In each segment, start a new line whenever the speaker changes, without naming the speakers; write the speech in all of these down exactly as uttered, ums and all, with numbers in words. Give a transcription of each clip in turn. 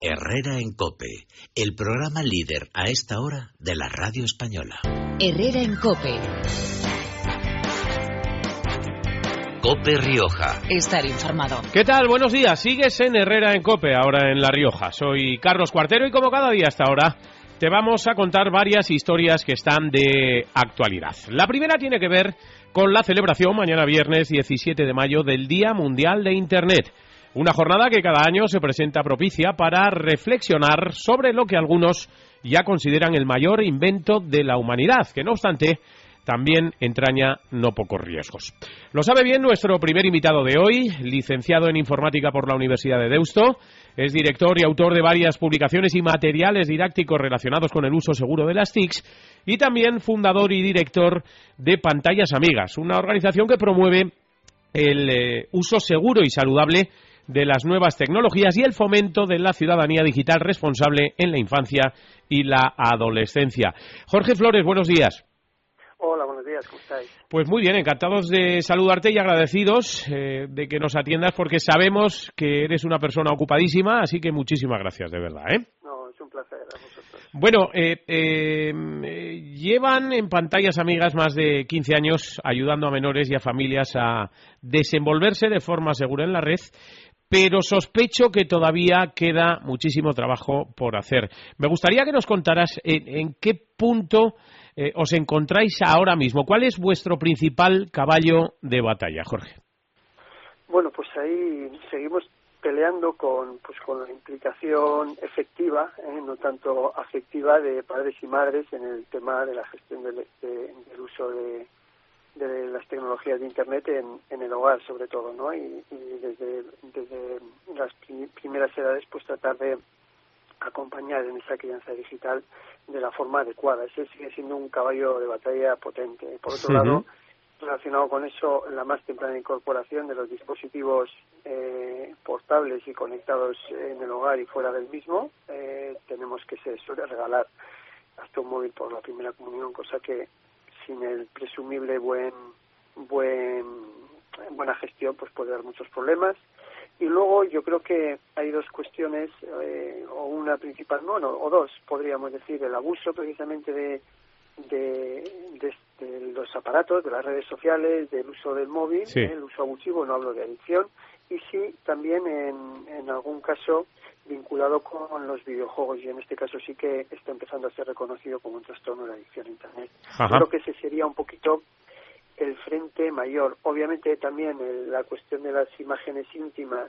Herrera en COPE, el programa líder a esta hora de la radio española.
Herrera en COPE.
COPE Rioja.
Estar informado.
¿Qué tal? Buenos días. Sigues en Herrera en COPE, ahora en La Rioja. Soy Carlos Cuartero y como cada día hasta ahora te vamos a contar varias historias que están de actualidad. La primera tiene que ver con la celebración mañana viernes diecisiete de mayo del Día Mundial de Internet. Una jornada que cada año se presenta propicia para reflexionar sobre lo que algunos ya consideran el mayor invento de la humanidad, que no obstante también entraña no pocos riesgos. Lo sabe bien nuestro primer invitado de hoy, licenciado en Informática por la Universidad de Deusto, es director y autor de varias publicaciones y materiales didácticos relacionados con el uso seguro de las T I Cs y también fundador y director de Pantallas Amigas, una organización que promueve el eh, uso seguro y saludable de las nuevas tecnologías y el fomento de la ciudadanía digital responsable en la infancia y la adolescencia. Jorge Flores, buenos días.
Hola, buenos días, ¿cómo estáis?
Pues muy bien, encantados de saludarte y agradecidos eh, de que nos atiendas porque sabemos que eres una persona ocupadísima, así que muchísimas gracias, de verdad, ¿eh?
No, es un placer a vosotros.
Bueno, eh, eh, llevan en Pantallas Amigas más de quince años ayudando a menores y a familias a desenvolverse de forma segura en la red, pero sospecho que todavía queda muchísimo trabajo por hacer. Me gustaría que nos contaras en, en qué punto eh, os encontráis ahora mismo. ¿Cuál es vuestro principal caballo de batalla, Jorge?
Bueno, pues ahí seguimos peleando con pues con la implicación efectiva, eh, no tanto afectiva, de padres y madres en el tema de la gestión del, de, del uso de de las tecnologías de Internet en, en el hogar, sobre todo, ¿no? Y, y desde, desde las prim- primeras edades, pues tratar de acompañar en esa crianza digital de la forma adecuada. Ese sigue siendo un caballo de batalla potente. Por otro uh-huh. lado, relacionado con eso, la más temprana incorporación de los dispositivos eh, portables y conectados en el hogar y fuera del mismo, eh, tenemos que se suele regalar hasta un móvil por la primera comunión, cosa que sin el presumible buen buen buena gestión pues puede dar muchos problemas. Y luego yo creo que hay dos cuestiones, eh, o una principal, bueno, o dos podríamos decir: el abuso precisamente de, de, de, de los aparatos, de las redes sociales, del uso del móvil, sí. eh, el uso abusivo, no hablo de adicción, y sí también en, en algún caso vinculado con los videojuegos, y en este caso sí que está empezando a ser reconocido como un trastorno de adicción a Internet. Ajá. Creo que ese sería un poquito el frente mayor. Obviamente también el, la cuestión de las imágenes íntimas,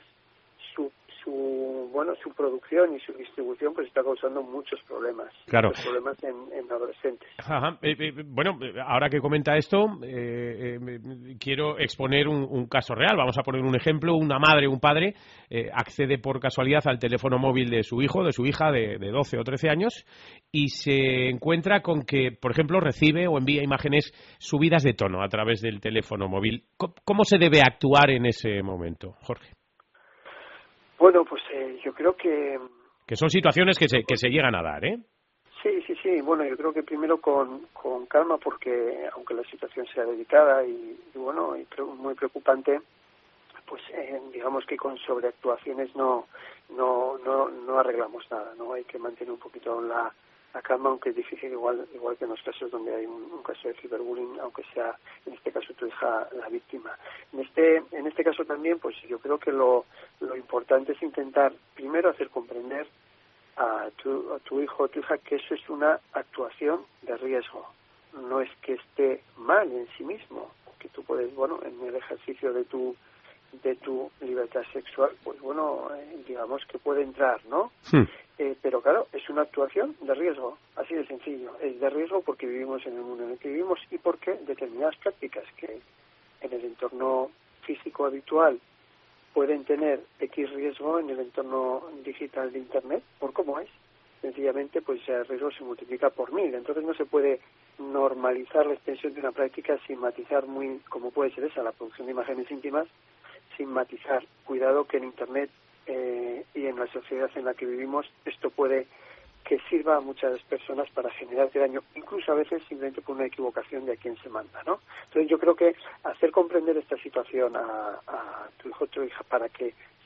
su su bueno su producción y su distribución pues está causando muchos problemas,
claro.
muchos problemas en, en adolescentes.
Ajá. Eh, eh, bueno, ahora que comenta esto, eh, eh, quiero exponer un, un caso real. Vamos a poner un ejemplo: una madre o un padre eh, accede por casualidad al teléfono móvil de su hijo, de su hija de, de doce o trece años y se encuentra con que, por ejemplo, recibe o envía imágenes subidas de tono a través del teléfono móvil. ¿Cómo, cómo se debe actuar en ese momento, Jorge?
Bueno, pues eh, yo creo que...
Que son situaciones que se, que se llegan a dar, ¿eh?
Sí, sí, sí. Bueno, yo creo que primero con, con calma, porque aunque la situación sea delicada y, y bueno, y pre- muy preocupante, pues eh, digamos que con sobreactuaciones no, no, no, no arreglamos nada, ¿no? Hay que mantener un poquito la, la calma, aunque es difícil, igual igual que en los casos donde hay un, un caso de ciberbullying, aunque sea en este caso tu hija la víctima. En este en este caso también, pues yo creo que lo, lo importante es intentar primero hacer comprender a tu, a tu hijo o tu hija que eso es una actuación de riesgo. No es que esté mal en sí mismo, que tú puedes, bueno, en el ejercicio de tu de tu libertad sexual, pues bueno, eh, digamos que puede entrar, ¿no? Sí. Eh, pero claro, es una actuación de riesgo, así de sencillo. Es de riesgo porque vivimos en el mundo en el que vivimos y porque determinadas prácticas que en el entorno físico habitual pueden tener X riesgo, en el entorno digital de Internet, por cómo es. Sencillamente, pues el riesgo se multiplica por mil. Entonces no se puede normalizar la extensión de una práctica sin matizar muy, como puede ser esa, la producción de imágenes íntimas, sin matizar. Cuidado que en Internet eh, y en la sociedad en la que vivimos esto puede que sirva a muchas personas para generarte daño, incluso a veces simplemente por una equivocación de a quien se manda, ¿no? Entonces yo creo que hacer comprender esta situación a, a tu hijo o tu hija para que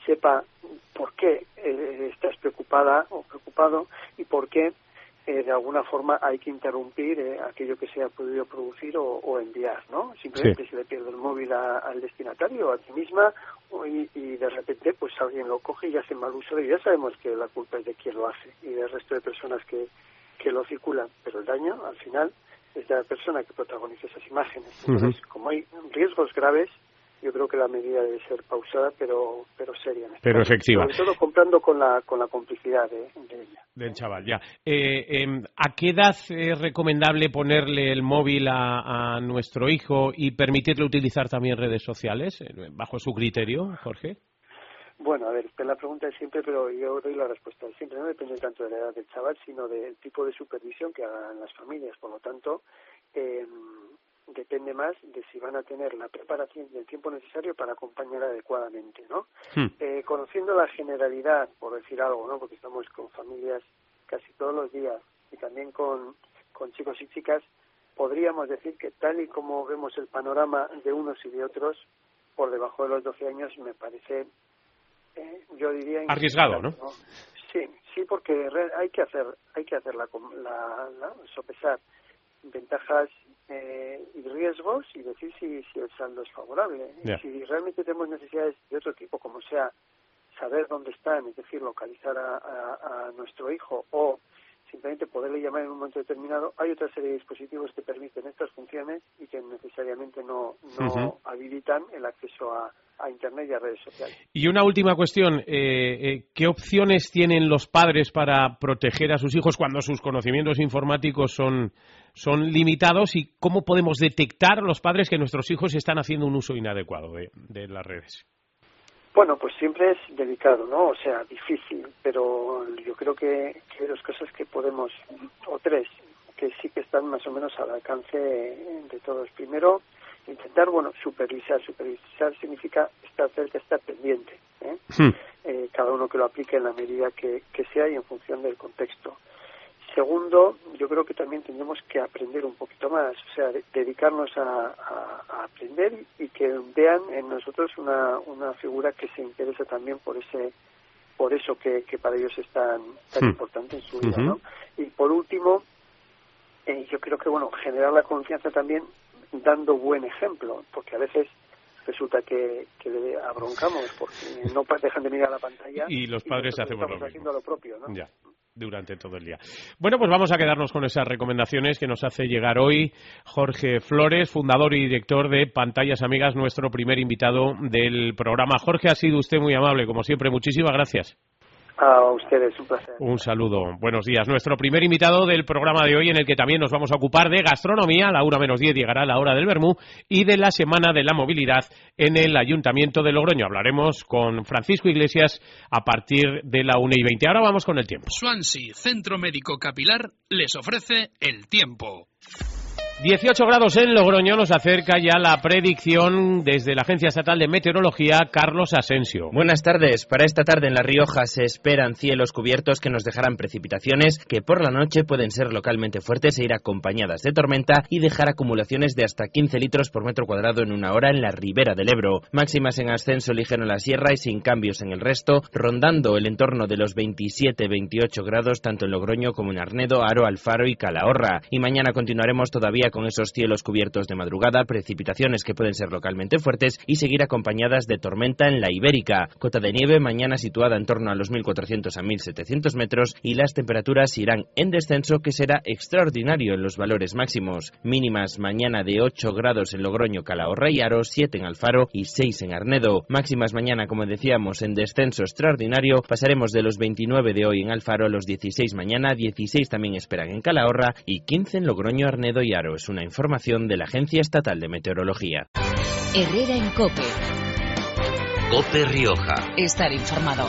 sepa por qué eh, estás preocupada o preocupado y por qué eh, de alguna forma hay que interrumpir eh, aquello que se ha podido producir o, o enviar, ¿no? Simplemente sí. Se le pierde el móvil a, al destinatario o a ti misma y, y de repente pues alguien lo coge y hace mal uso de ello. Ya sabemos que la culpa es de quien lo hace y del resto de personas que, que lo circulan, pero el daño al final es de la persona que protagoniza esas imágenes. Entonces, uh-huh. como hay riesgos graves, yo creo que la medida debe ser pausada, pero pero seria.
Pero efectiva.
Sobre todo comprando con la con la complicidad de, de ella.
Del chaval, ya. Eh, eh, ¿A qué edad es recomendable ponerle el móvil a, a nuestro hijo y permitirle utilizar también redes sociales, bajo su criterio, Jorge?
Bueno, a ver, esta es la pregunta de siempre, pero yo doy la respuesta de siempre. No depende tanto de la edad del chaval, sino del tipo de supervisión que hagan las familias. Por lo tanto, eh, depende más de si van a tener la preparación y el tiempo necesario para acompañar adecuadamente, ¿no? Hmm. Eh, conociendo la generalidad, por decir algo, ¿no? Porque estamos con familias casi todos los días y también con, con chicos y chicas, podríamos decir que tal y como vemos el panorama de unos y de otros, por debajo de los doce años me parece, eh, yo diría...
arriesgado, ¿no?
¿no? Sí, sí, porque hay que hacer, hay que hacer la, la, la sopesar ventajas eh, y riesgos y decir si, si el saldo es favorable. Yeah. Si realmente tenemos necesidades de otro tipo, como sea saber dónde están, es decir, localizar a, a, a nuestro hijo o simplemente poderle llamar en un momento determinado, hay otra serie de dispositivos que permiten estas funciones y que necesariamente no, no uh-huh. habilitan el acceso a, a Internet y a redes sociales.
Y una última cuestión, eh, eh, ¿qué opciones tienen los padres para proteger a sus hijos cuando sus conocimientos informáticos son, son limitados y cómo podemos detectar los padres que nuestros hijos están haciendo un uso inadecuado de, de las redes?
Bueno, pues siempre es delicado, ¿no? O sea, difícil, pero yo creo que, que hay dos cosas que podemos, o tres, que sí que están más o menos al alcance de todos. Primero, intentar, bueno, supervisar. Supervisar significa estar cerca, estar pendiente, ¿eh? Sí. Eh, cada uno que lo aplique en la medida que, que sea y en función del contexto. Segundo, yo creo que también tendremos que aprender un poquito más, o sea, de, dedicarnos a, a, a aprender y que vean en nosotros una, una figura que se interesa también por ese por eso que, que para ellos es tan, tan sí. importante en su vida, uh-huh. ¿no? Y por último, eh, yo creo que, bueno, generar la confianza también dando buen ejemplo, porque a veces resulta que, que le abroncamos porque no dejan de mirar la pantalla
y los padres y hacemos
estamos
lo
haciendo lo propio, ¿no?
Ya. Durante todo el día. Bueno, pues vamos a quedarnos con esas recomendaciones que nos hace llegar hoy Jorge Flores, fundador y director de Pantallas Amigas, nuestro primer invitado del programa. Jorge, ha sido usted muy amable, como siempre. Muchísimas gracias.
A ustedes, un placer.
Un saludo. Buenos días. Nuestro primer invitado del programa de hoy, en el que también nos vamos a ocupar de gastronomía. A la una menos diez llegará la hora del vermú y de la Semana de la Movilidad en el Ayuntamiento de Logroño. Hablaremos con Francisco Iglesias a partir de la una y veinte. Ahora vamos con el tiempo.
Swansea Centro Médico Capilar les ofrece el tiempo.
dieciocho grados en Logroño, nos acerca ya la predicción desde la Agencia Estatal de Meteorología, Carlos Asensio.
Buenas tardes. Para esta tarde en La Rioja se esperan cielos cubiertos que nos dejarán precipitaciones que por la noche pueden ser localmente fuertes e ir acompañadas de tormenta y dejar acumulaciones de hasta quince litros por metro cuadrado en una hora en la ribera del Ebro. Máximas en ascenso ligero en la sierra y sin cambios en el resto, rondando el entorno de los veintisiete veintiocho grados tanto en Logroño como en Arnedo, Haro, Alfaro y Calahorra. Y mañana continuaremos todavía con esos cielos cubiertos de madrugada, precipitaciones que pueden ser localmente fuertes y seguir acompañadas de tormenta en la Ibérica. Cota de nieve mañana situada en torno a los mil cuatrocientos a mil setecientos metros y las temperaturas irán en descenso, que será extraordinario en los valores máximos. Mínimas mañana de ocho grados en Logroño, Calahorra y Haro, siete en Alfaro y seis en Arnedo. Máximas mañana, como decíamos, en descenso extraordinario. Pasaremos de los veintinueve de hoy en Alfaro a los dieciséis mañana, dieciséis también esperan en Calahorra y quince en Logroño, Arnedo y Haro. Es una información de la Agencia Estatal de Meteorología.
Herrera en COPE.
COPE Rioja.
Estar informado.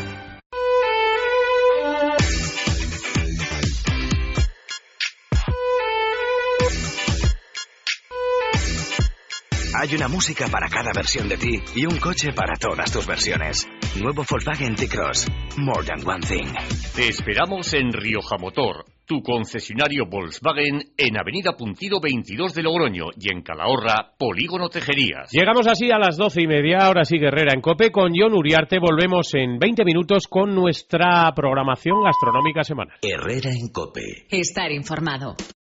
Hay una música para cada versión de ti y un coche para todas tus versiones. Nuevo Volkswagen T-Cross. More than one thing.
Te esperamos en Rioja Motor. tu concesionario Volkswagen en Avenida Puntido veintidós de Logroño y en Calahorra, Polígono Tejerías.
Llegamos así a las doce y media, ahora sí Herrera en COPE con Jon Uriarte. Volvemos en veinte minutos con nuestra programación gastronómica semanal.
Herrera en COPE.
Estar informado.